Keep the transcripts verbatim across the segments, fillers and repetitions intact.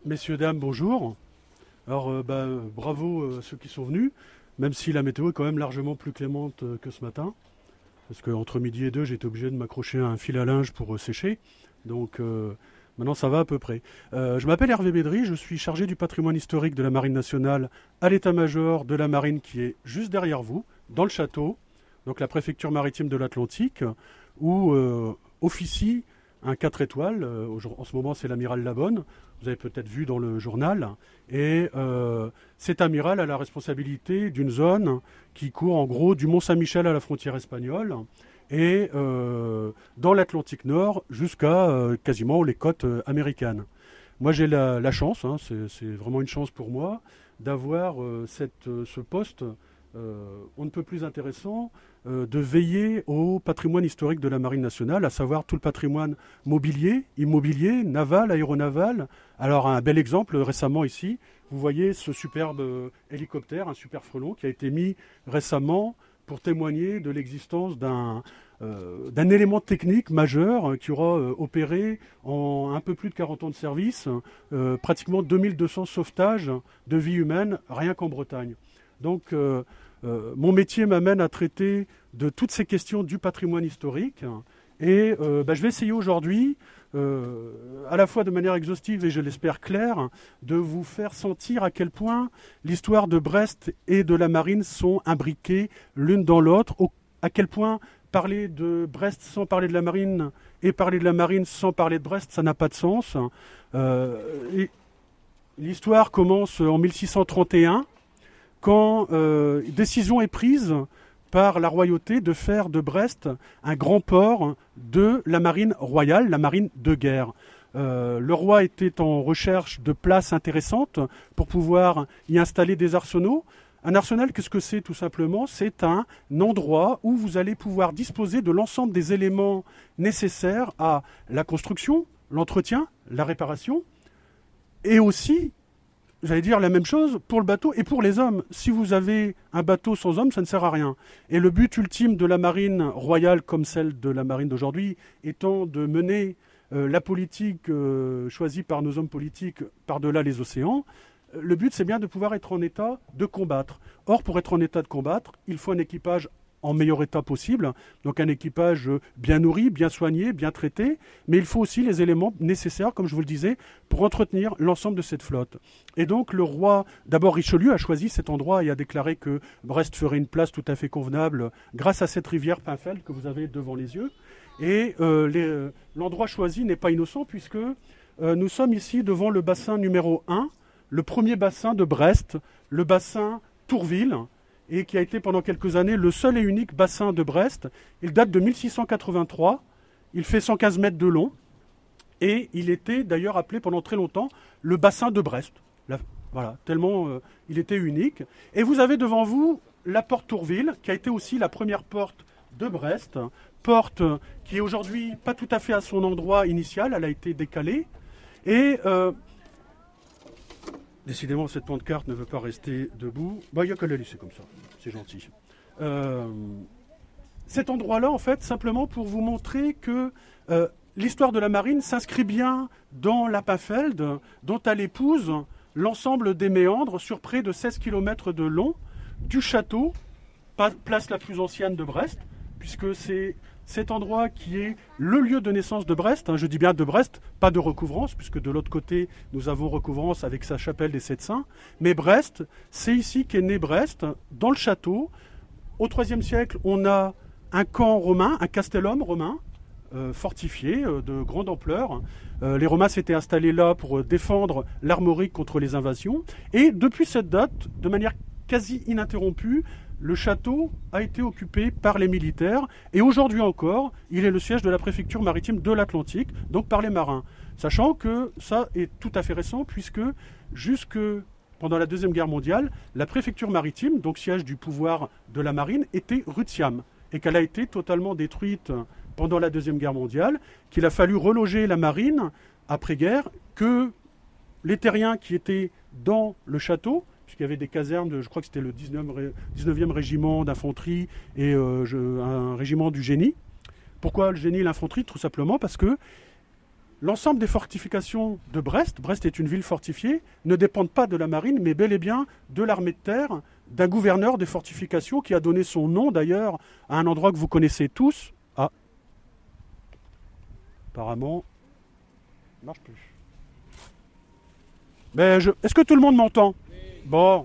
Messieurs, dames, bonjour. Alors, euh, bah, euh, bravo euh, à ceux qui sont venus, même si la météo est quand même largement plus clémente euh, que ce matin. Parce qu'entre midi et deux, j'étais obligé de m'accrocher à un fil à linge pour euh, sécher. Donc, euh, maintenant, ça va à peu près. Euh, je m'appelle Hervé Bédry, je suis chargé du patrimoine historique de la Marine nationale à l'état-major de la Marine qui est juste derrière vous, dans le château, donc la préfecture maritime de l'Atlantique, où euh, officie un quatre étoiles. Euh, en ce moment, c'est l'amiral Labonne. Vous avez peut-être vu dans le journal. Et euh, cet amiral a la responsabilité d'une zone qui court en gros du Mont-Saint-Michel à la frontière espagnole et euh, dans l'Atlantique Nord jusqu'à euh, quasiment les côtes euh, américaines. Moi, j'ai la, la chance, hein, c'est, c'est vraiment une chance pour moi, d'avoir euh, cette, euh, ce poste euh, on ne peut plus intéressant euh, de veiller au patrimoine historique de la Marine nationale, à savoir tout le patrimoine mobilier, immobilier, naval, aéronaval. Alors un bel exemple récemment ici, vous voyez ce superbe euh, hélicoptère, un super frelon qui a été mis récemment pour témoigner de l'existence d'un euh, d'un élément technique majeur euh, qui aura euh, opéré en un peu plus de quarante ans de service, euh, pratiquement deux mille deux cents sauvetages de vie humaine rien qu'en Bretagne. Donc euh, euh, mon métier m'amène à traiter de toutes ces questions du patrimoine historique et euh, bah, je vais essayer aujourd'hui, euh, à la fois de manière exhaustive et je l'espère claire, de vous faire sentir à quel point l'histoire de Brest et de la Marine sont imbriquées l'une dans l'autre, au, à quel point parler de Brest sans parler de la Marine et parler de la Marine sans parler de Brest, ça n'a pas de sens. Euh, et l'histoire commence en mille six cent trente et un, quand euh, décision est prise par la royauté de faire de Brest un grand port de la marine royale, la marine de guerre. Euh, le roi était en recherche de places intéressantes pour pouvoir y installer des arsenaux. Un arsenal, qu'est-ce que c'est tout simplement? C'est un endroit où vous allez pouvoir disposer de l'ensemble des éléments nécessaires à la construction, l'entretien, la réparation, et aussi j'allais dire la même chose pour le bateau et pour les hommes. Si vous avez un bateau sans hommes, ça ne sert à rien. Et le but ultime de la marine royale, comme celle de la marine d'aujourd'hui, étant de mener euh, la politique euh, choisie par nos hommes politiques par-delà les océans, euh, le but c'est bien de pouvoir être en état de combattre. Or, pour être en état de combattre, il faut un équipage en meilleur état possible, donc un équipage bien nourri, bien soigné, bien traité, mais il faut aussi les éléments nécessaires, comme je vous le disais, pour entretenir l'ensemble de cette flotte. Et donc le roi, d'abord Richelieu, a choisi cet endroit et a déclaré que Brest ferait une place tout à fait convenable grâce à cette rivière Pinfeld que vous avez devant les yeux. Et euh, les, l'endroit choisi n'est pas innocent puisque euh, nous sommes ici devant le bassin numéro un, le premier bassin de Brest, le bassin Tourville, et qui a été pendant quelques années le seul et unique bassin de Brest. Il date de mille six cent quatre-vingt-trois, il fait cent quinze mètres de long, et il était d'ailleurs appelé pendant très longtemps le bassin de Brest. La, voilà, tellement euh, il était unique. Et vous avez devant vous la porte Tourville, qui a été aussi la première porte de Brest, porte qui est aujourd'hui pas tout à fait à son endroit initial, elle a été décalée, et... Euh, Décidément, cette pancarte ne veut pas rester debout. Bah, il n'y a qu'à la laisser comme ça. C'est gentil. Euh, cet endroit-là, en fait, simplement pour vous montrer que euh, l'histoire de la marine s'inscrit bien dans la Pinfeld, dont elle épouse l'ensemble des méandres sur près de seize kilomètres de long du château, place la plus ancienne de Brest, puisque c'est cet endroit qui est le lieu de naissance de Brest, hein, je dis bien de Brest, pas de Recouvrance, puisque de l'autre côté, nous avons Recouvrance avec sa chapelle des Sept Saints, mais Brest, c'est ici qu'est né Brest, dans le château. Au troisième siècle, on a un camp romain, un castellum romain, euh, fortifié, euh, de grande ampleur. Euh, les Romains s'étaient installés là pour défendre l'armorique contre les invasions, et depuis cette date, de manière quasi ininterrompue, le château a été occupé par les militaires et aujourd'hui encore, il est le siège de la préfecture maritime de l'Atlantique, donc par les marins. Sachant que ça est tout à fait récent puisque jusque pendant la Deuxième Guerre mondiale, la préfecture maritime, donc siège du pouvoir de la marine, était Rutiam et qu'elle a été totalement détruite pendant la Deuxième Guerre mondiale, qu'il a fallu reloger la marine après-guerre, que les terriens qui étaient dans le château, puisqu'il y avait des casernes, de, je crois que c'était le dix-neuvième régiment d'infanterie et euh, je, un régiment du génie. Pourquoi le génie et l'infanterie? Tout simplement parce que l'ensemble des fortifications de Brest, Brest est une ville fortifiée, ne dépendent pas de la marine, mais bel et bien de l'armée de terre, d'un gouverneur des fortifications qui a donné son nom d'ailleurs à un endroit que vous connaissez tous. Ah, apparemment, ça ne marche plus. Mais je... Est-ce que tout le monde m'entend? Bon.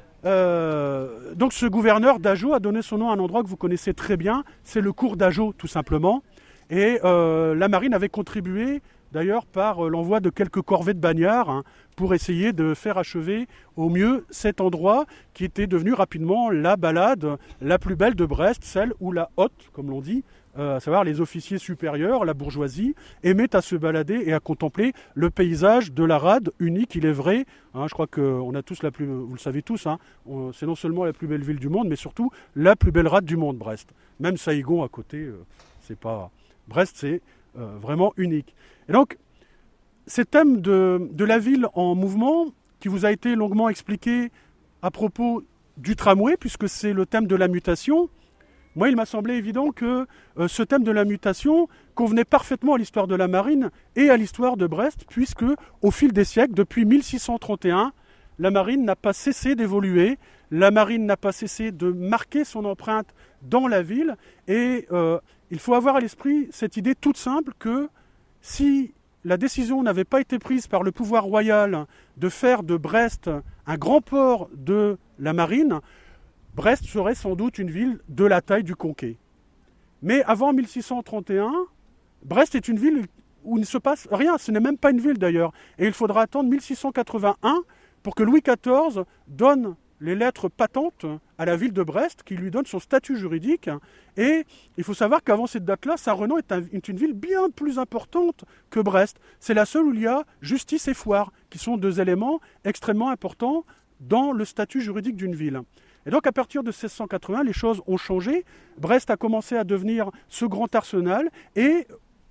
Euh, donc ce gouverneur d'Ajo a donné son nom à un endroit que vous connaissez très bien, c'est le cours d'Ajo tout simplement. Et euh, la marine avait contribué d'ailleurs par l'envoi de quelques corvées de bagnards hein, pour essayer de faire achever au mieux cet endroit qui était devenu rapidement la balade la plus belle de Brest, celle où la haute, comme l'on dit, euh, à savoir les officiers supérieurs, la bourgeoisie, aimaient à se balader et à contempler le paysage de la rade unique, il est vrai. Hein, je crois qu'on a tous la plus, vous le savez tous, hein, on, c'est non seulement la plus belle ville du monde, mais surtout la plus belle rade du monde, Brest. Même Saïgon à côté, euh, c'est pas... Brest, c'est euh, vraiment unique. Et donc, ces thèmes de, de la ville en mouvement, qui vous a été longuement expliqué à propos du tramway, puisque c'est le thème de la mutation, moi, il m'a semblé évident que euh, ce thème de la mutation convenait parfaitement à l'histoire de la marine et à l'histoire de Brest, puisque au fil des siècles, depuis mille six cent trente et un, la marine n'a pas cessé d'évoluer, la marine n'a pas cessé de marquer son empreinte dans la ville, et euh, il faut avoir à l'esprit cette idée toute simple que si la décision n'avait pas été prise par le pouvoir royal de faire de Brest un grand port de la marine, Brest serait sans doute une ville de la taille du Conquet. Mais avant mille six cent trente et un, Brest est une ville où il ne se passe rien, ce n'est même pas une ville d'ailleurs. Et il faudra attendre mille six cent quatre-vingt-un pour que Louis quatorze donne les lettres patentes à la ville de Brest, qui lui donne son statut juridique. Et il faut savoir qu'avant cette date-là, Saint-Renan est, un, est une ville bien plus importante que Brest. C'est la seule où il y a justice et foire, qui sont deux éléments extrêmement importants dans le statut juridique d'une ville. Et donc à partir de seize cent quatre-vingts, les choses ont changé. Brest a commencé à devenir ce grand arsenal. Et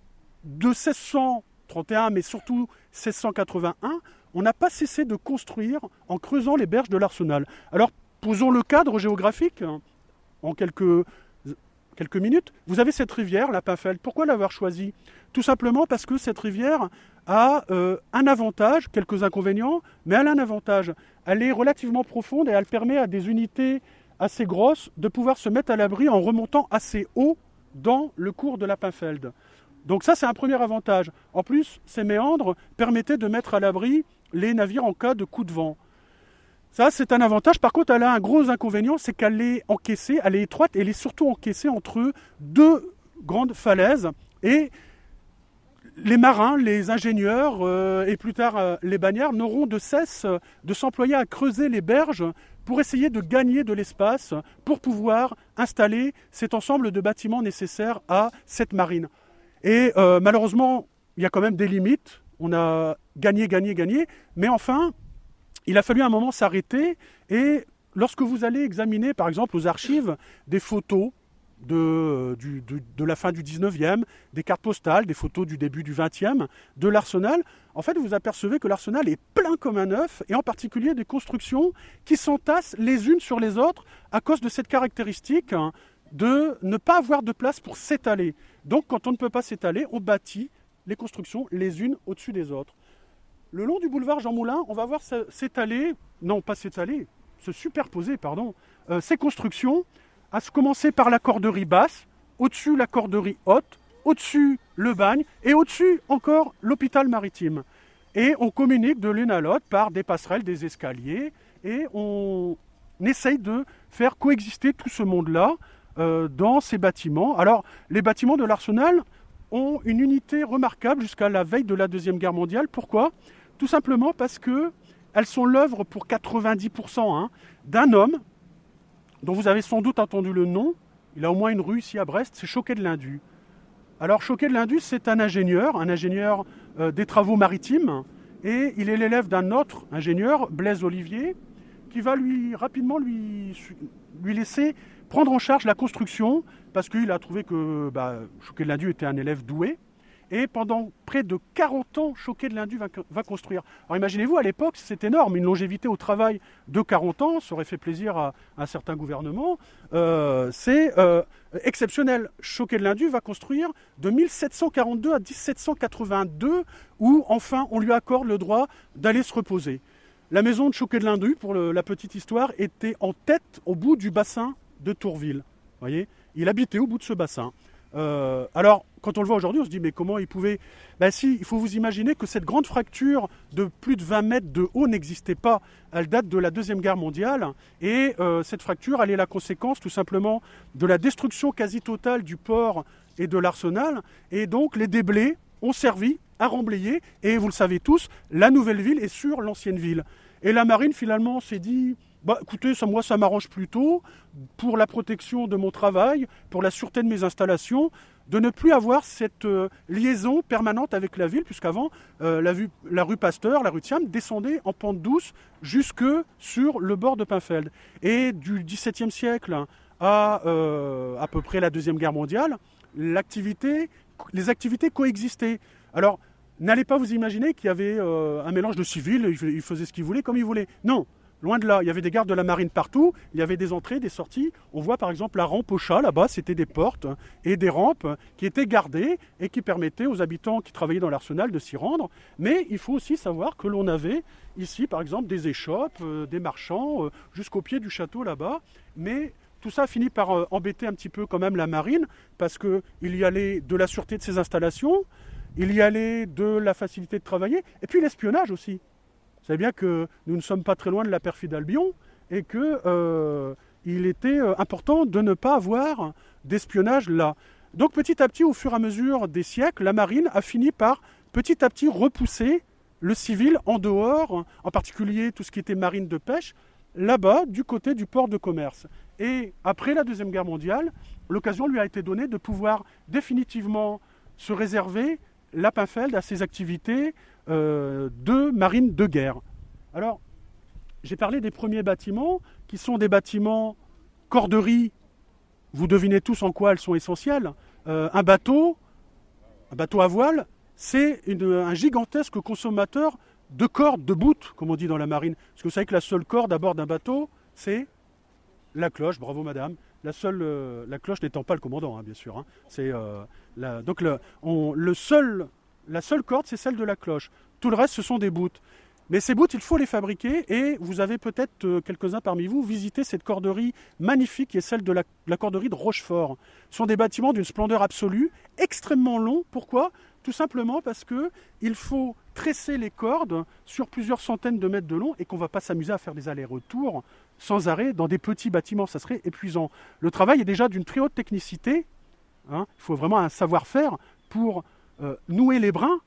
de seize cent trente et un, mais surtout seize cent quatre-vingt-un, on n'a pas cessé de construire en creusant les berges de l'arsenal. Alors, posons le cadre géographique en quelques, quelques minutes. Vous avez cette rivière, la Pinfeld. Pourquoi l'avoir choisie? Tout simplement parce que cette rivière a euh, un avantage, quelques inconvénients, mais elle a un avantage. Elle est relativement profonde et elle permet à des unités assez grosses de pouvoir se mettre à l'abri en remontant assez haut dans le cours de la Pinfeld. Donc ça, c'est un premier avantage. En plus, ces méandres permettaient de mettre à l'abri les navires en cas de coup de vent. Ça, c'est un avantage. Par contre, elle a un gros inconvénient, c'est qu'elle est encaissée, elle est étroite, et elle est surtout encaissée entre deux grandes falaises. Et les marins, les ingénieurs euh, et plus tard euh, les bagnards n'auront de cesse de s'employer à creuser les berges pour essayer de gagner de l'espace pour pouvoir installer cet ensemble de bâtiments nécessaires à cette marine. Et euh, malheureusement, il y a quand même des limites. On a gagné, gagné, gagné. Mais enfin, il a fallu un moment s'arrêter. Et lorsque vous allez examiner, par exemple, aux archives, des photos de, du, de, de la fin du dix-neuvième, des cartes postales, des photos du début du vingtième, de l'arsenal, en fait, vous apercevez que l'arsenal est plein comme un œuf, et en particulier des constructions qui s'entassent les unes sur les autres à cause de cette caractéristique hein, de ne pas avoir de place pour s'étaler. Donc, quand on ne peut pas s'étaler, on bâtit les constructions les unes au-dessus des autres. Le long du boulevard Jean Moulin, on va voir s'étaler, non pas s'étaler, se superposer, pardon, euh, ces constructions, à se commencer par la corderie basse, au-dessus la corderie haute, au-dessus le bagne, et au-dessus encore l'hôpital maritime. Et on communique de l'une à l'autre par des passerelles, des escaliers, et on essaye de faire coexister tout ce monde-là euh, dans ces bâtiments. Alors, les bâtiments de l'arsenal ont une unité remarquable jusqu'à la veille de la Deuxième Guerre mondiale. Pourquoi? Tout simplement parce qu'elles sont l'œuvre pour quatre-vingt-dix pour cent hein, d'un homme dont vous avez sans doute entendu le nom. Il a au moins une rue ici à Brest, c'est Choquet de l'Indu. Alors Choquet de l'Indu, c'est un ingénieur, un ingénieur euh, des travaux maritimes, et il est l'élève d'un autre ingénieur, Blaise Olivier, qui va lui rapidement lui, lui laisser prendre en charge la construction, parce qu'il a trouvé que bah, Choquet de l'Indu était un élève doué. Et pendant près de quarante ans, Choquet de l'Indu va, va construire. Alors imaginez-vous, à l'époque, c'est énorme, une longévité au travail de quarante ans, ça aurait fait plaisir à, à un certain gouvernement. Euh, c'est euh, exceptionnel. Choquet de l'Indu va construire de mille sept cent quarante-deux à mille sept cent quatre-vingt-deux, où enfin on lui accorde le droit d'aller se reposer. La maison de Choquet de l'Indu, pour le, la petite histoire, était en tête au bout du bassin de Tourville. Voyez, il habitait au bout de ce bassin. Euh, alors, quand on le voit aujourd'hui, on se dit, mais comment il pouvait... Ben si, il faut vous imaginer que cette grande fracture de plus de vingt mètres de haut n'existait pas. Elle date de la Deuxième Guerre mondiale. Et euh, cette fracture, elle est la conséquence tout simplement de la destruction quasi totale du port et de l'arsenal. Et donc, les déblais ont servi à remblayer. Et vous le savez tous, la nouvelle ville est sur l'ancienne ville. Et la marine, finalement, s'est dit... Bah, écoutez, ça, moi, ça m'arrange plutôt, pour la protection de mon travail, pour la sûreté de mes installations, de ne plus avoir cette euh, liaison permanente avec la ville, puisqu'avant, euh, la, vue, la rue Pasteur, la rue Thiam, descendait en pente douce jusque sur le bord de Pinfeld. Et du dix-septième siècle à euh, à peu près la Deuxième Guerre mondiale, l'activité, les activités coexistaient. Alors, n'allez pas vous imaginer qu'il y avait euh, un mélange de civils, ils faisaient ce qu'ils voulaient, comme ils voulaient. Non. Loin de là, il y avait des gardes de la marine partout, il y avait des entrées, des sorties. On voit par exemple la rampe au chat, là-bas, c'était des portes et des rampes qui étaient gardées et qui permettaient aux habitants qui travaillaient dans l'arsenal de s'y rendre. Mais il faut aussi savoir que l'on avait ici, par exemple, des échoppes, euh, des marchands, euh, jusqu'au pied du château là-bas. Mais tout ça finit par euh, embêter un petit peu quand même la marine, parce qu'il y allait de la sûreté de ses installations, il y allait de la facilité de travailler, et puis l'espionnage aussi. Vous savez bien que nous ne sommes pas très loin de la perfide Albion et qu'il euh, était important de ne pas avoir d'espionnage là. Donc petit à petit, au fur et à mesure des siècles, la marine a fini par petit à petit repousser le civil en dehors, en particulier tout ce qui était marine de pêche, là-bas, du côté du port de commerce. Et après la Deuxième Guerre mondiale, l'occasion lui a été donnée de pouvoir définitivement se réserver la Pinfeld à ses activités euh, de marine de guerre. Alors, j'ai parlé des premiers bâtiments, qui sont des bâtiments corderie. Vous devinez tous en quoi elles sont essentielles. Euh, un bateau, un bateau à voile, c'est une, un gigantesque consommateur de cordes, de boutes, comme on dit dans la marine. Parce que vous savez que la seule corde à bord d'un bateau, c'est la cloche. Bravo madame. La, seule, euh, la cloche n'étant pas le commandant, hein, bien sûr. Hein. C'est, euh, la, donc le, on, le seul, la seule corde, c'est celle de la cloche. Tout le reste, ce sont des boutes. Mais ces boutes, il faut les fabriquer. Et vous avez peut-être, euh, quelques-uns parmi vous, visité cette corderie magnifique qui est celle de la, la corderie de Rochefort. Ce sont des bâtiments d'une splendeur absolue, extrêmement longs. Pourquoi ? Tout simplement parce qu'il faut tresser les cordes sur plusieurs centaines de mètres de long et qu'on ne va pas s'amuser à faire des allers-retours sans arrêt dans des petits bâtiments, ça serait épuisant. Le travail est déjà d'une très haute technicité, hein. Il faut vraiment un savoir-faire pour euh, nouer les brins,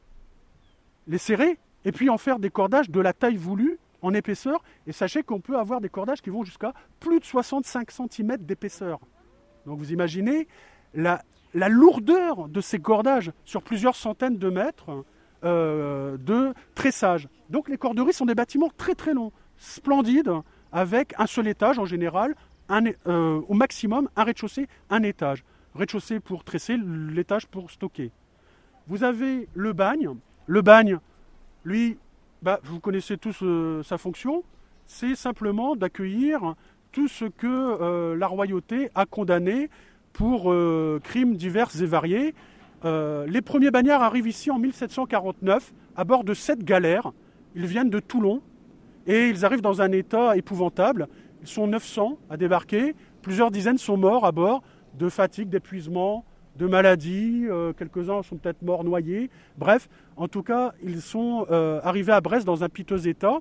les serrer, et puis en faire des cordages de la taille voulue en épaisseur. Et sachez qu'on peut avoir des cordages qui vont jusqu'à plus de soixante-cinq centimètres d'épaisseur. Donc vous imaginez la, la lourdeur de ces cordages sur plusieurs centaines de mètres euh, de tressage. Donc les corderies sont des bâtiments très très longs, splendides, avec un seul étage en général, un, euh, au maximum un rez-de-chaussée, un étage. Rez-de-chaussée pour tresser, l'étage pour stocker. Vous avez le bagne. Le bagne, lui, bah, vous connaissez tous euh, sa fonction, c'est simplement d'accueillir tout ce que euh, la royauté a condamné pour euh, crimes divers et variés. Euh, les premiers bagnards arrivent ici en mille sept cent quarante-neuf à bord de sept galères. Ils viennent de Toulon. Et ils arrivent dans un état épouvantable. Ils sont neuf cents à débarquer. Plusieurs dizaines sont morts à bord de fatigue, d'épuisement, de maladies. Euh, quelques-uns sont peut-être morts noyés. Bref, en tout cas, ils sont euh, arrivés à Brest dans un piteux état.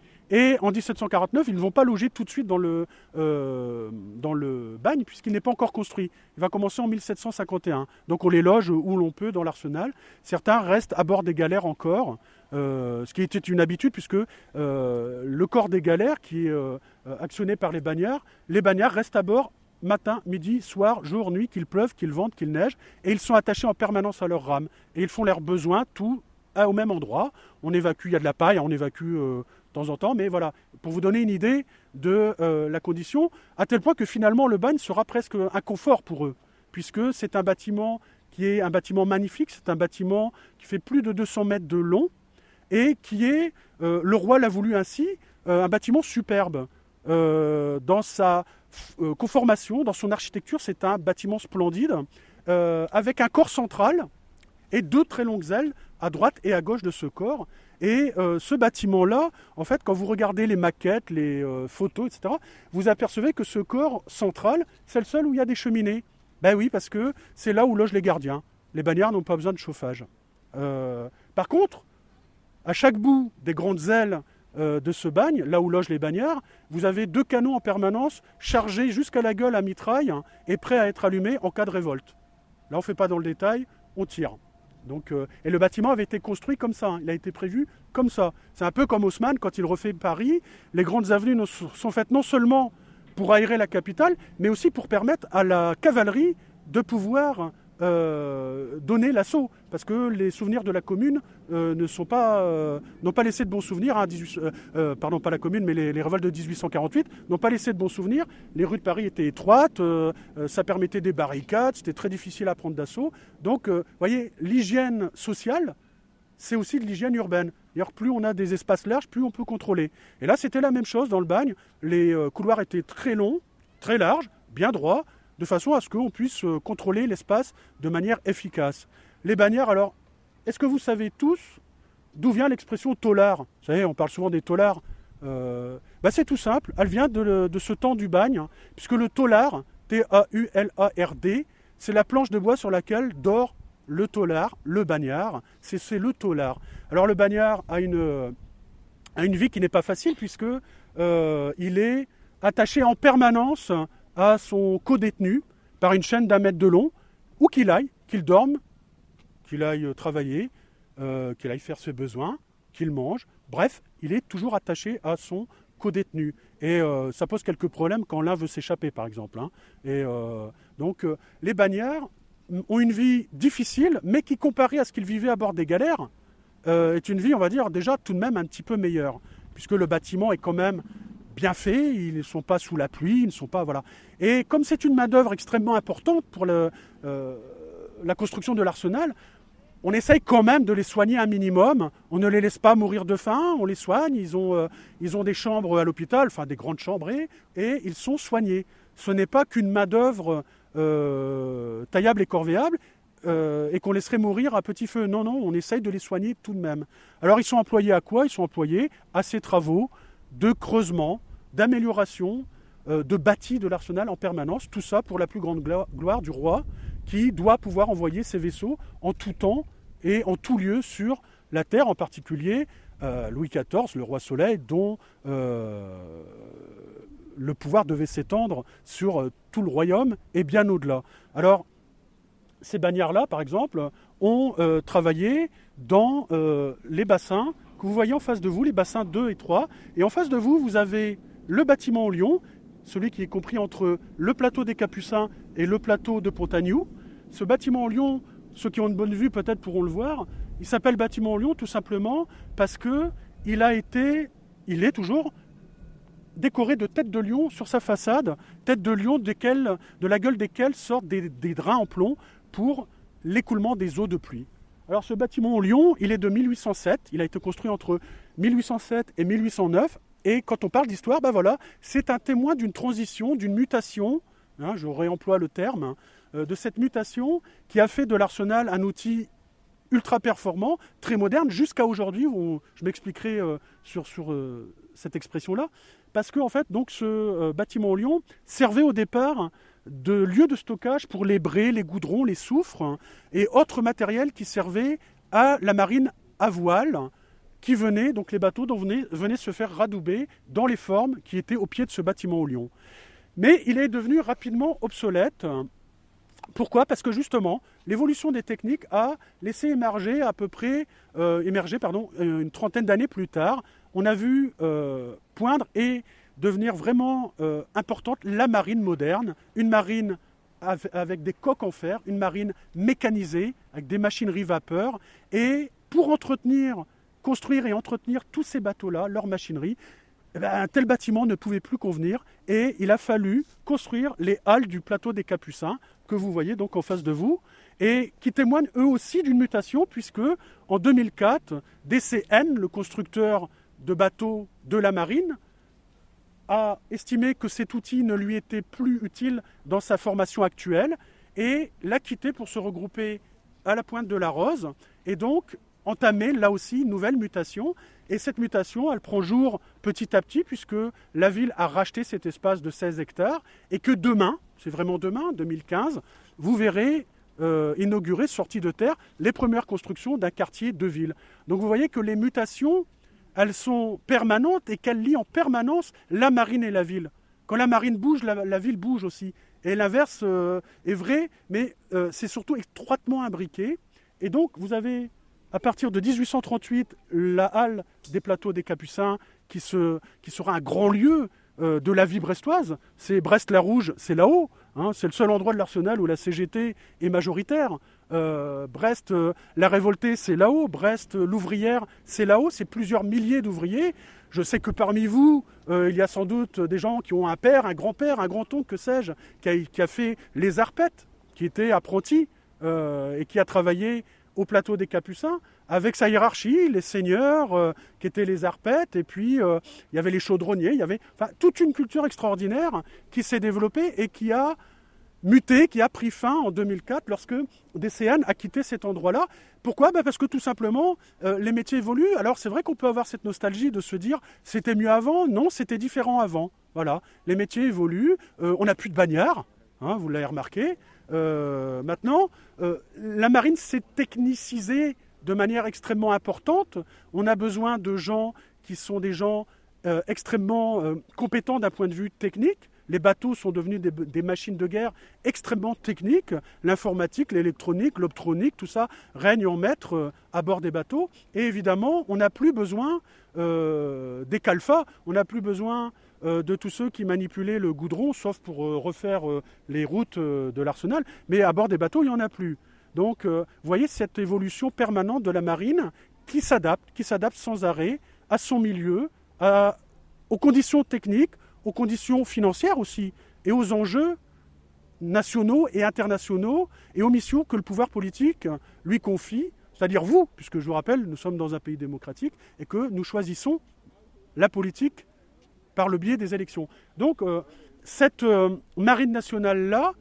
Et en dix-sept cent quarante-neuf, ils ne vont pas loger tout de suite dans le, euh, dans le bagne, puisqu'il n'est pas encore construit. Il va commencer en mille sept cent cinquante et un. Donc on les loge où l'on peut dans l'arsenal. Certains restent à bord des galères encore, euh, ce qui était une habitude, puisque euh, le corps des galères, qui est euh, actionné par les bagnards, les bagnards restent à bord matin, midi, soir, jour, nuit, qu'il pleuve, qu'il vente, qu'il neige, et ils sont attachés en permanence à leur rame. Et ils font leurs besoins, tout au même endroit. On évacue, il y a de la paille, on évacue euh, de temps en temps, mais voilà, pour vous donner une idée de euh, la condition, à tel point que finalement le bagne sera presque un confort pour eux, puisque c'est un bâtiment qui est un bâtiment magnifique. C'est un bâtiment qui fait plus de deux cents mètres de long et qui est, euh, le roi l'a voulu ainsi, euh, un bâtiment superbe. Euh, dans sa euh, conformation, dans son architecture, c'est un bâtiment splendide, euh, avec un corps central et deux très longues ailes à droite et à gauche de ce corps. Et euh, ce bâtiment-là, en fait, quand vous regardez les maquettes, les euh, photos, et cetera, vous apercevez que ce corps central, c'est le seul où il y a des cheminées. Ben oui, parce que c'est là où logent les gardiens. Les bagnards n'ont pas besoin de chauffage. Euh, par contre, à chaque bout des grandes ailes euh, de ce bagne, là où logent les bagnards, vous avez deux canons en permanence chargés jusqu'à la gueule à mitraille, hein, et prêts à être allumés en cas de révolte. Là, on ne fait pas dans le détail, on tire. Donc, euh, et le bâtiment avait été construit comme ça, hein, il a été prévu comme ça. C'est un peu comme Haussmann quand il refait Paris. Les grandes avenues sont faites non seulement pour aérer la capitale, mais aussi pour permettre à la cavalerie de pouvoir euh, donner l'assaut. Parce que les souvenirs de la commune euh, ne sont pas, euh, n'ont pas laissé de bons souvenirs. Hein, dix-huit, euh, euh, pardon, pas la commune, mais les, les révoltes de dix-huit cent quarante-huit n'ont pas laissé de bons souvenirs. Les rues de Paris étaient étroites, euh, euh, ça permettait des barricades, c'était très difficile à prendre d'assaut. Donc, vous euh, voyez, l'hygiène sociale, c'est aussi de l'hygiène urbaine. D'ailleurs, plus on a des espaces larges, plus on peut contrôler. Et là, c'était la même chose dans le bagne. Les euh, couloirs étaient très longs, très larges, bien droits, de façon à ce qu'on puisse euh, contrôler l'espace de manière efficace. Les bagnards, alors, est-ce que vous savez tous d'où vient l'expression taulard? Vous savez, on parle souvent des taulards. Euh, bah c'est tout simple, elle vient de, de ce temps du bagne, hein, puisque le taulard, T A U L A R D, c'est la planche de bois sur laquelle dort le taulard, le bagnard, c'est, c'est le taulard. Alors le bagnard a une, a une vie qui n'est pas facile, puisque euh, il est attaché en permanence à son codétenu par une chaîne d'un mètre de long, où qu'il aille, qu'il dorme, qu'il aille travailler, euh, qu'il aille faire ses besoins, qu'il mange. Bref, il est toujours attaché à son codétenu. Et euh, ça pose quelques problèmes quand l'un veut s'échapper, par exemple. Hein. Et euh, donc, euh, les bagnards ont une vie difficile, mais qui, comparée à ce qu'ils vivaient à bord des galères, euh, est une vie, on va dire, déjà tout de même un petit peu meilleure, puisque le bâtiment est quand même bien fait, ils ne sont pas sous la pluie, ils ne sont pas... Voilà. Et comme c'est une main-d'œuvre extrêmement importante pour le, euh, la construction de l'arsenal, on essaye quand même de les soigner un minimum. On ne les laisse pas mourir de faim, on les soigne. Ils ont, euh, ils ont des chambres à l'hôpital, enfin des grandes chambres, et, et ils sont soignés. Ce n'est pas qu'une main-d'œuvre euh, taillable et corvéable, euh, et qu'on laisserait mourir à petit feu. Non, non, on essaye de les soigner tout de même. Alors ils sont employés à quoi? Ils sont employés à ces travaux de creusement, d'amélioration, euh, de bâti de l'arsenal en permanence. Tout ça pour la plus grande glo- gloire du roi, qui doit pouvoir envoyer ses vaisseaux en tout temps et en tout lieu sur la terre, en particulier euh, Louis quatorze, le roi Soleil, dont euh, le pouvoir devait s'étendre sur euh, tout le royaume et bien au-delà. Alors, ces bagnards-là, par exemple, ont euh, travaillé dans euh, les bassins que vous voyez en face de vous, les bassins deux et trois. Et en face de vous, vous avez le bâtiment au lion, celui qui est compris entre le plateau des Capucins et le plateau de Pontagnoux. Ce bâtiment au lion, ceux qui ont une bonne vue peut-être pourront le voir, il s'appelle bâtiment au lion tout simplement parce qu'il a été, il est toujours décoré de têtes de lion sur sa façade, têtes de lion desquelles, de la gueule desquelles sortent des, des drains en plomb pour l'écoulement des eaux de pluie. Alors ce bâtiment au lion, il est de mille huit cent sept, il a été construit entre mille huit cent sept et mille huit cent neuf, et quand on parle d'histoire, ben voilà, c'est un témoin d'une transition, d'une mutation, hein, je réemploie le terme, euh, de cette mutation qui a fait de l'arsenal un outil ultra performant, très moderne, jusqu'à aujourd'hui, où je m'expliquerai euh, sur, sur euh, cette expression-là, parce que en fait, donc, ce euh, bâtiment au lion servait au départ de lieu de stockage pour les braies, les goudrons, les soufres, hein, et autres matériels qui servaient à la marine à voile, qui venaient, donc les bateaux dont venaient, venaient se faire radouber dans les formes qui étaient au pied de ce bâtiment au lion. Mais il est devenu rapidement obsolète. Pourquoi? Parce que justement, l'évolution des techniques a laissé émerger à peu près, euh, émerger, pardon, une trentaine d'années plus tard. On a vu euh, poindre et devenir vraiment euh, importante la marine moderne, une marine avec des coques en fer, une marine mécanisée, avec des machineries vapeur. Et pour entretenir, construire et entretenir tous ces bateaux-là, leur machinerie, eh bien, un tel bâtiment ne pouvait plus convenir et il a fallu construire les halles du plateau des Capucins que vous voyez donc en face de vous. et qui témoignent eux aussi d'une mutation, puisque en deux mille quatre, D C N, le constructeur de bateaux de la marine, a estimé que cet outil ne lui était plus utile dans sa formation actuelle et l'a quitté pour se regrouper à la Pointe de la Rose et donc entamer là aussi une nouvelle mutation. Et cette mutation, elle prend jour petit à petit puisque la ville a racheté cet espace de seize hectares et que demain, c'est vraiment demain, deux mille quinze, vous verrez euh, inaugurer, sortie de terre, les premières constructions d'un quartier de ville. Donc vous voyez que les mutations, elles sont permanentes et qu'elles lient en permanence la marine et la ville. Quand la marine bouge, la, la ville bouge aussi. Et l'inverse euh, est vrai, mais euh, c'est surtout étroitement imbriqué. Et donc, vous avez, à partir de dix-huit cent trente-huit, la halle des Plateaux des Capucins, qui, se, qui sera un grand lieu euh, de la vie brestoise. C'est Brest-la-Rouge, c'est là-haut. Hein, c'est le seul endroit de l'Arsenal où la C G T est majoritaire. Euh, Brest, euh, la révoltée, c'est là-haut. Brest, euh, l'ouvrière, c'est là-haut. C'est plusieurs milliers d'ouvriers. Je sais que parmi vous, euh, il y a sans doute des gens qui ont un père, un grand-père, un grand-oncle, que sais-je, qui a, qui a fait les arpettes, qui était apprenti euh, et qui a travaillé au plateau des Capucins, avec sa hiérarchie, les seigneurs euh, qui étaient les arpettes, et puis euh, il y avait les chaudronniers, il y avait enfin, toute une culture extraordinaire qui s'est développée et qui a muté, qui a pris fin en deux mille quatre lorsque D C N a quitté cet endroit-là. Pourquoi ? Ben parce que tout simplement, euh, les métiers évoluent. Alors c'est vrai qu'on peut avoir cette nostalgie de se dire « c'était mieux avant ». Non, c'était différent avant. Voilà, les métiers évoluent, euh, on n'a plus de bagnards, hein, vous l'avez remarqué. Euh, maintenant, euh, la marine s'est technicisée de manière extrêmement importante. On a besoin de gens qui sont des gens euh, extrêmement euh, compétents d'un point de vue technique. Les bateaux sont devenus des, des machines de guerre extrêmement techniques. L'informatique, l'électronique, l'optronique, tout ça règne en maître euh, à bord des bateaux. Et évidemment, on n'a plus besoin euh, des calfas, on n'a plus besoin euh, de tous ceux qui manipulaient le goudron, sauf pour euh, refaire euh, les routes euh, de l'Arsenal. Mais à bord des bateaux, il n'y en a plus. Donc, euh, vous voyez cette évolution permanente de la marine qui s'adapte, qui s'adapte sans arrêt à son milieu, à, aux conditions techniques, aux conditions financières aussi, et aux enjeux nationaux et internationaux, et aux missions que le pouvoir politique lui confie, c'est-à-dire vous, puisque je vous rappelle, nous sommes dans un pays démocratique, et que nous choisissons la politique par le biais des élections. Donc, euh, cette euh, marine nationale-là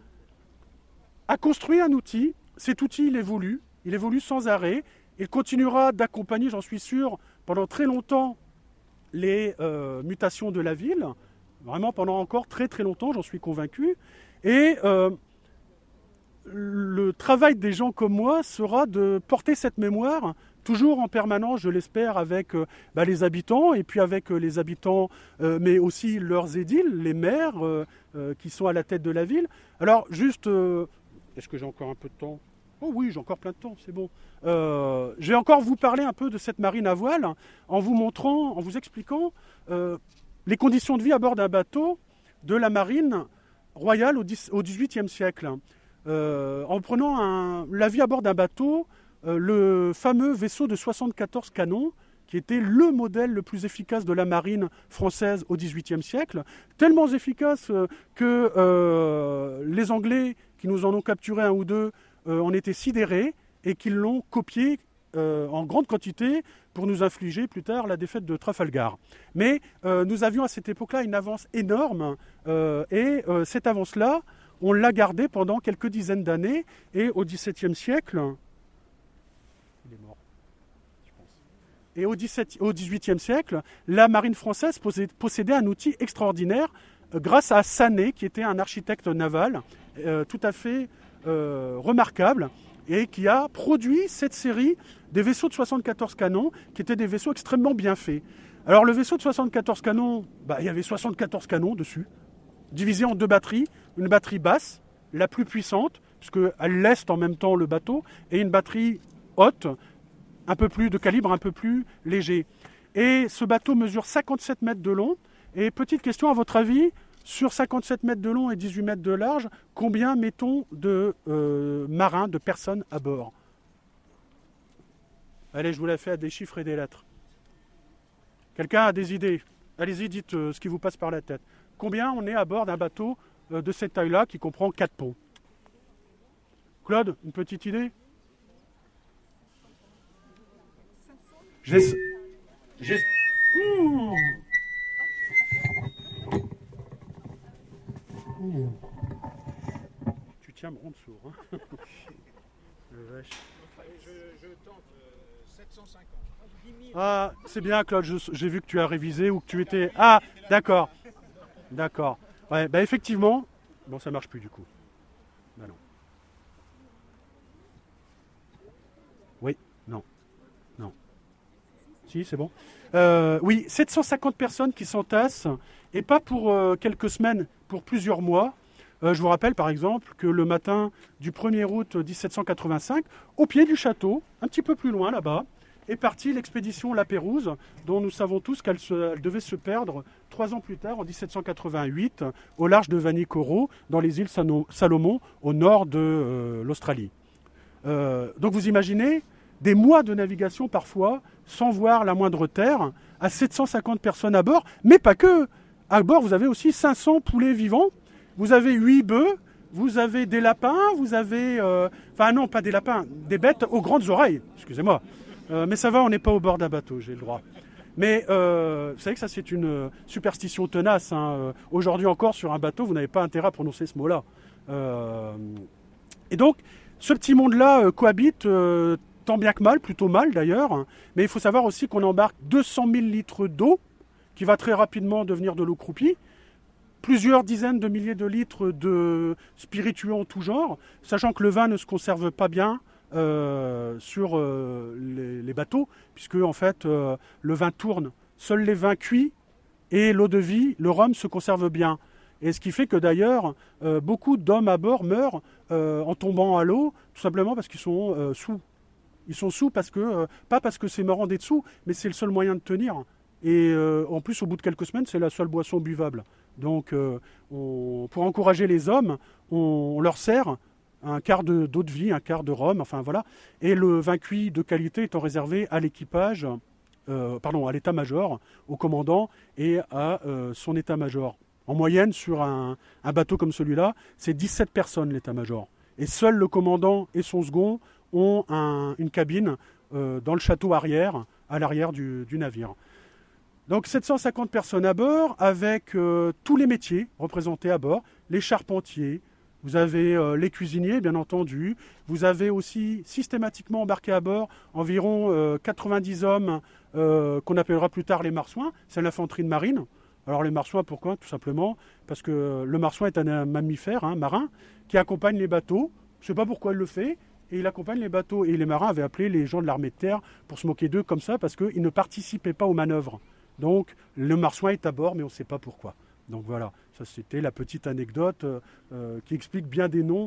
a construit un outil. Cet outil, il évolue, il évolue sans arrêt, il continuera d'accompagner, j'en suis sûr, pendant très longtemps, les euh, mutations de la ville, vraiment pendant encore très très longtemps, j'en suis convaincu. Et euh, le travail des gens comme moi sera de porter cette mémoire, toujours en permanence, je l'espère, avec euh, bah, les habitants, et puis avec euh, les habitants, euh, mais aussi leurs édiles, les maires euh, euh, qui sont à la tête de la ville. Alors juste, euh, est-ce que j'ai encore un peu de temps ? Oh oui, j'ai encore plein de temps, c'est bon. Euh, je vais encore vous parler un peu de cette marine à voile, en vous montrant, en vous expliquant euh, les conditions de vie à bord d'un bateau de la marine royale au dix-huitième siècle. Euh, en prenant un, la vie à bord d'un bateau, euh, le fameux vaisseau de soixante-quatorze canons, qui était le modèle le plus efficace de la marine française au dix-huitième siècle, tellement efficace euh, que euh, les Anglais, qui nous en ont capturé un ou deux, euh, en étaient sidérés et qu'ils l'ont copié euh, en grande quantité pour nous infliger plus tard la défaite de Trafalgar. Mais euh, nous avions à cette époque-là une avance énorme euh, et euh, cette avance-là, on l'a gardée pendant quelques dizaines d'années et au dix-septième siècle, il est mort, je pense. Et au, dix-sept, au dix-huitième siècle, la marine française possédait un outil extraordinaire euh, grâce à Sanet, qui était un architecte naval euh, tout à fait euh, remarquable et qui a produit cette série des vaisseaux de soixante-quatorze canons qui étaient des vaisseaux extrêmement bien faits. Alors le vaisseau de soixante-quatorze canons, bah, il y avait soixante-quatorze canons dessus, divisés en deux batteries, une batterie basse, la plus puissante, puisqu'elle leste en même temps le bateau, et une batterie haute, un peu plus de calibre un peu plus léger. Et ce bateau mesure cinquante-sept mètres de long. Et petite question, à votre avis, sur cinquante-sept mètres de long et dix-huit mètres de large, combien mettons de euh, marins, de personnes à bord ? Allez, je vous la fais à des chiffres et des lettres. Quelqu'un a des idées ? Allez-y, dites euh, ce qui vous passe par la tête. Combien on est à bord d'un bateau euh, de cette taille-là qui comprend quatre ponts ? Claude, une petite idée? J'ai... j'ai... Ouh. Ouh. Tu tiens me rendre sourd, hein. Le vache. Je, je tente euh, sept cent cinquante. Ah, c'est bien, Claude, je- j'ai vu que tu as révisé ou que tu étais... Ah, d'accord, d'accord. Ouais, bah effectivement... Bon, ça marche plus du coup. Bah non. Oui, non, non. Si, c'est bon. Euh, oui, sept cent cinquante personnes qui s'entassent, et pas pour euh, quelques semaines, pour plusieurs mois. Euh, je vous rappelle par exemple que le matin du premier août dix-sept cent quatre-vingt-cinq, au pied du château, un petit peu plus loin là-bas, est partie l'expédition La Pérouse, dont nous savons tous qu'elle se- elle devait se perdre trois ans plus tard, en dix-sept cent quatre-vingt-huit, au large de Vanikoro, dans les îles Sano- Salomon, au nord de euh, l'Australie. Euh, donc vous imaginez des mois de navigation parfois, sans voir la moindre terre, à sept cent cinquante personnes à bord, mais pas que. À bord, vous avez aussi cinq cents poulets vivants, vous avez huit bœufs, vous avez des lapins, vous avez... euh, Enfin non, pas des lapins, des bêtes aux grandes oreilles, excusez-moi. Euh, mais ça va, on n'est pas au bord d'un bateau, j'ai le droit. Mais euh, vous savez que ça, c'est une euh, superstition tenace, hein. Euh, Aujourd'hui encore, sur un bateau, vous n'avez pas intérêt à prononcer ce mot-là. Euh, et donc, ce petit monde-là euh, cohabite euh, tant bien que mal, plutôt mal d'ailleurs. Mais il faut savoir aussi qu'on embarque deux cent mille litres d'eau, qui va très rapidement devenir de l'eau croupie, plusieurs dizaines de milliers de litres de spiritueux en tout genre, sachant que le vin ne se conserve pas bien euh, sur euh, les, les bateaux, puisque en fait euh, le vin tourne. Seuls les vins cuits et l'eau de vie, le rhum, se conserve bien. Et ce qui fait que d'ailleurs, euh, beaucoup d'hommes à bord meurent euh, en tombant à l'eau, tout simplement parce qu'ils sont euh, sous. Ils sont sous parce que, euh, pas parce que c'est marrant d'être sous, mais c'est le seul moyen de tenir. Et euh, en plus, au bout de quelques semaines, c'est la seule boisson buvable. Donc, euh, on- pour encourager les hommes, on, on leur sert un quart de- d'eau de vie, un quart de rhum, enfin voilà. Et le vin cuit de qualité étant réservé à l'équipage, euh, pardon, à l'état-major, au commandant et à euh, son état-major. En moyenne, sur un, un bateau comme celui-là, c'est dix-sept personnes l'état-major. Et seul le commandant et son second ont un- une cabine euh, dans le château arrière, à l'arrière du, du navire. Donc sept cent cinquante personnes à bord, avec euh, tous les métiers représentés à bord, les charpentiers, vous avez euh, les cuisiniers bien entendu, vous avez aussi systématiquement embarqué à bord environ euh, quatre-vingt-dix hommes euh, qu'on appellera plus tard les marsouins, c'est l'infanterie de marine. Alors les marsouins, pourquoi? Tout simplement parce que le marsouin est un mammifère, hein, marin, qui accompagne les bateaux, je ne sais pas pourquoi il le fait, et il accompagne les bateaux. Et les marins avaient appelé les gens de l'armée de terre pour se moquer d'eux comme ça, parce qu'ils ne participaient pas aux manœuvres. Donc le marsouin est à bord, mais on ne sait pas pourquoi. Donc voilà, ça c'était la petite anecdote euh, euh, qui explique bien des noms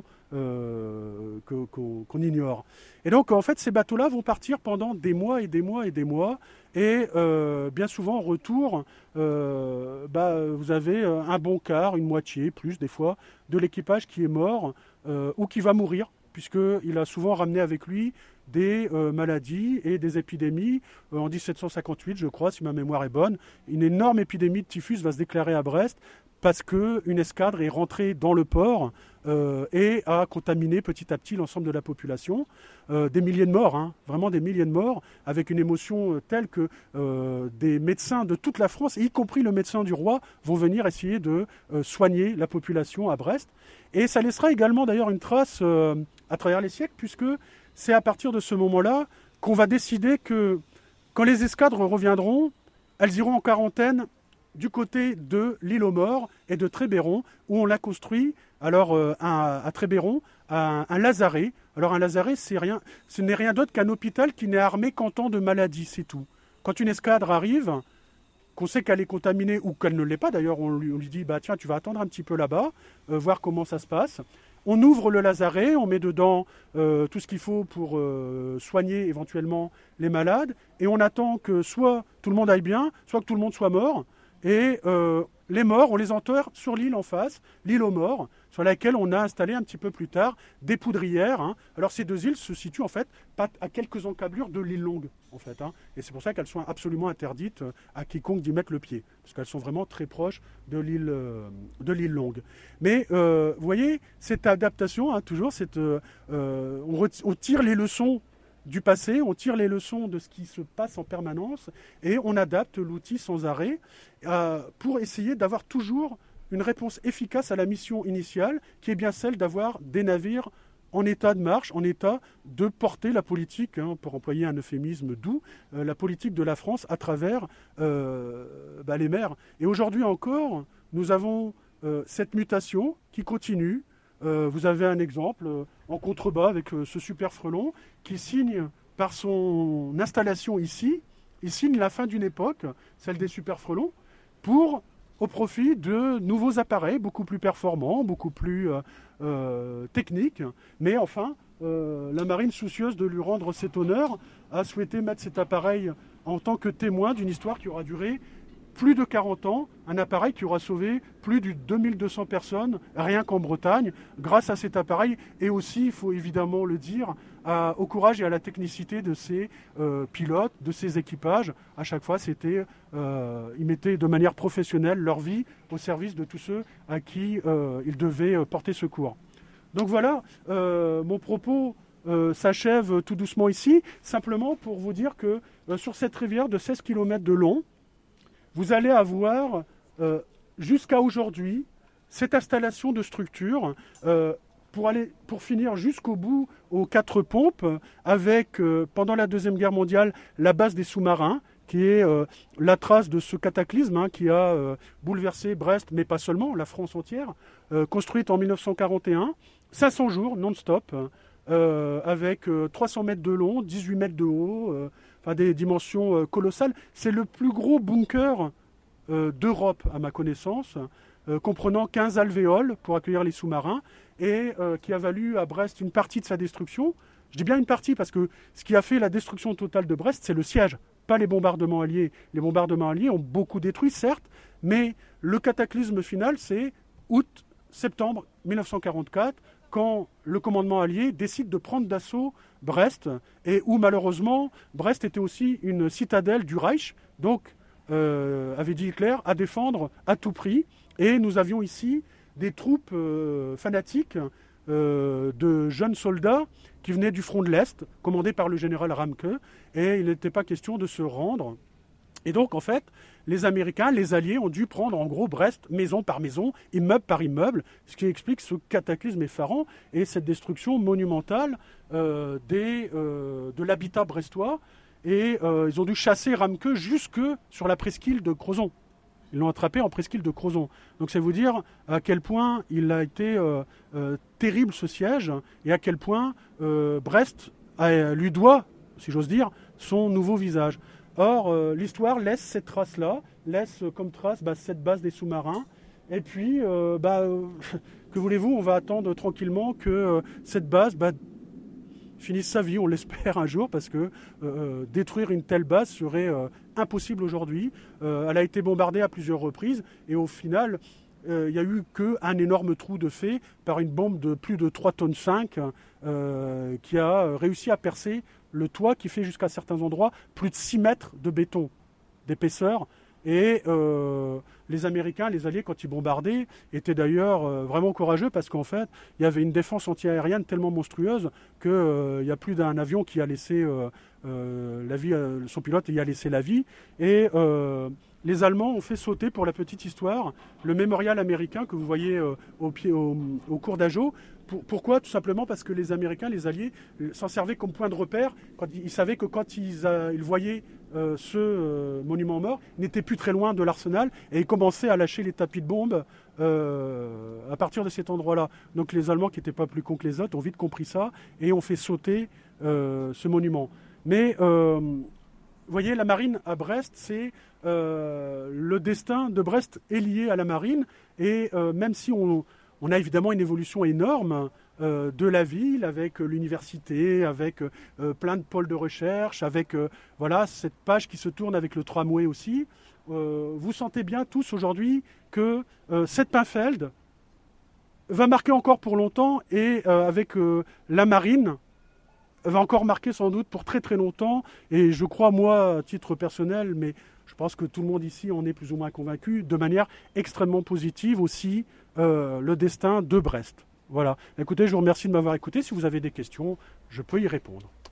euh, que- qu'on qu'on ignore. Et donc en fait ces bateaux-là vont partir pendant des mois et des mois et des mois, et euh, bien souvent en retour, euh, bah, vous avez euh, un bon quart, une moitié, plus des fois, de l'équipage qui est mort euh, ou qui va mourir, puisqu'il a souvent ramené avec lui des euh, maladies et des épidémies. Euh, en dix-sept cent cinquante-huit, je crois, si ma mémoire est bonne, une énorme épidémie de typhus va se déclarer à Brest parce qu'une escadre est rentrée dans le port euh, et a contaminé petit à petit l'ensemble de la population. Euh, des milliers de morts, hein, vraiment des milliers de morts, avec une émotion telle que euh, des médecins de toute la France, y compris le médecin du roi, vont venir essayer de euh, soigner la population à Brest. Et ça laissera également d'ailleurs une trace euh, à travers les siècles, puisque c'est à partir de ce moment-là qu'on va décider que quand les escadres reviendront, elles iront en quarantaine du côté de l'île aux Morts et de Trébéron, où on l'a construit, alors euh, un- à Trébéron, un, un lazaret. Alors un lazaret, c'est rien, ce n'est rien d'autre qu'un hôpital qui n'est armé qu'en temps de maladie, c'est tout. Quand une escadre arrive, qu'on sait qu'elle est contaminée ou qu'elle ne l'est pas, d'ailleurs on lui, on lui dit bah tiens tu vas attendre un petit peu là-bas, euh, voir comment ça se passe. On ouvre le lazaret, on met dedans euh, tout ce qu'il faut pour euh, soigner éventuellement les malades, et on attend que soit tout le monde aille bien, soit que tout le monde soit mort, et euh, les morts, on les enterre sur l'île en face, l'île aux morts, sur laquelle on a installé un petit peu plus tard des poudrières. Hein. Alors ces deux îles se situent en fait pas à quelques encablures de l'île Longue, en fait. Hein. Et c'est pour ça qu'elles sont absolument interdites à quiconque d'y mettre le pied, parce qu'elles sont vraiment très proches de l'île euh, de l'île Longue. Mais euh, vous voyez, cette adaptation, hein, toujours, cette, euh, on, ret- on tire les leçons du passé, on tire les leçons de ce qui se passe en permanence et on adapte l'outil sans arrêt euh, pour essayer d'avoir toujours une réponse efficace à la mission initiale, qui est bien celle d'avoir des navires en état de marche, en état de porter la politique, hein, pour employer un euphémisme doux, euh, la politique de la France à travers euh, bah, les mers. Et aujourd'hui encore, nous avons euh, cette mutation qui continue. Euh, vous avez un exemple euh, en contrebas avec euh, ce super frelon qui signe par son installation ici, il signe la fin d'une époque, celle des super frelons, pour au profit de nouveaux appareils beaucoup plus performants, beaucoup plus euh, euh, techniques. Mais enfin, euh, la marine, soucieuse de lui rendre cet honneur, a souhaité mettre cet appareil en tant que témoin d'une histoire qui aura duré plus de quarante ans, un appareil qui aura sauvé plus de deux mille deux cents personnes, rien qu'en Bretagne, grâce à cet appareil, et aussi, il faut évidemment le dire, à, au courage et à la technicité de ces euh, pilotes, de ces équipages. À chaque fois, c'était, euh, ils mettaient de manière professionnelle leur vie au service de tous ceux à qui euh, ils devaient porter secours. Donc voilà, euh, mon propos euh, s'achève tout doucement ici, simplement pour vous dire que euh, sur cette rivière de seize kilomètres de long, vous allez avoir, euh, jusqu'à aujourd'hui, cette installation de structure euh, pour, aller, pour finir jusqu'au bout aux quatre pompes, avec, euh, pendant la Deuxième Guerre mondiale, la base des sous-marins, qui est euh, la trace de ce cataclysme hein, qui a euh, bouleversé Brest, mais pas seulement, la France entière, euh, construite en mille neuf cent quarante et un, cinq cents jours non-stop, euh, avec euh, trois cents mètres de long, dix-huit mètres de haut, euh, enfin des dimensions euh, colossales. C'est le plus gros bunker euh, d'Europe, à ma connaissance, euh, comprenant quinze alvéoles pour accueillir les sous-marins, et euh, qui a valu à Brest une partie de sa destruction. Je dis bien une partie, parce que ce qui a fait la destruction totale de Brest, c'est le siège, pas les bombardements alliés. Les bombardements alliés ont beaucoup détruit, certes, mais le cataclysme final, c'est août-septembre mille neuf cent quarante-quatre, quand le commandement allié décide de prendre d'assaut Brest, et où malheureusement, Brest était aussi une citadelle du Reich, donc, euh, avait dit Hitler, à défendre à tout prix. Et nous avions ici des troupes euh, fanatiques, euh, de jeunes soldats qui venaient du front de l'Est, commandés par le général Ramke, et il n'était pas question de se rendre. Et donc, en fait, les Américains, les Alliés, ont dû prendre en gros Brest, maison par maison, immeuble par immeuble, ce qui explique ce cataclysme effarant et cette destruction monumentale euh, des, euh, de l'habitat brestois. Et euh, ils ont dû chasser Ramke jusque sur la presqu'île de Crozon. Ils l'ont attrapé en presqu'île de Crozon. Donc c'est vous dire à quel point il a été euh, euh, terrible ce siège, et à quel point euh, Brest a, lui doit, si j'ose dire, son nouveau visage. Or, euh, l'histoire laisse cette trace-là, laisse comme trace bah, cette base des sous-marins. Et puis, euh, bah, euh, que voulez-vous, on va attendre tranquillement que euh, cette base bah, finisse sa vie, on l'espère un jour, parce que euh, détruire une telle base serait euh, impossible aujourd'hui. Euh, elle a été bombardée à plusieurs reprises, et au final, il euh, n'y a eu qu'un énorme trou de fait par une bombe de plus de trois tonnes cinq euh, qui a réussi à percer le toit, qui fait jusqu'à certains endroits plus de six mètres de béton d'épaisseur. Et euh, les Américains, les Alliés, quand ils bombardaient, étaient d'ailleurs euh, vraiment courageux, parce qu'en fait, il y avait une défense antiaérienne tellement monstrueuse qu'il euh, n'y a plus d'un avion qui a laissé euh, euh, la vie, euh, son pilote y a laissé la vie. Et euh, les Allemands ont fait sauter, pour la petite histoire, le mémorial américain que vous voyez euh, au, pied, au, au cours d'Ajo. Pour, pourquoi ? Tout simplement parce que les Américains, les Alliés, s'en servaient comme point de repère. Quand, ils savaient que quand ils, euh, ils voyaient euh, ce euh, monument mort, ils n'étaient plus très loin de l'arsenal, et ils commençaient à lâcher les tapis de bombes euh, à partir de cet endroit-là. Donc les Allemands, qui n'étaient pas plus cons que les autres, ont vite compris ça et ont fait sauter euh, ce monument. Mais euh, vous voyez, la marine à Brest, c'est euh, le destin de Brest est lié à la marine, et euh, même si on On a évidemment une évolution énorme euh, de la ville, avec euh, l'université, avec euh, plein de pôles de recherche, avec euh, voilà, cette page qui se tourne avec le tramway aussi. Euh, vous sentez bien tous aujourd'hui que euh, cette Pinfeld va marquer encore pour longtemps et euh, avec euh, la marine, va encore marquer sans doute pour très très longtemps. Et je crois, moi, à titre personnel, mais je pense que tout le monde ici en est plus ou moins convaincu, de manière extrêmement positive aussi, euh, le destin de Brest. Voilà. Écoutez, je vous remercie de m'avoir écouté. Si vous avez des questions, je peux y répondre.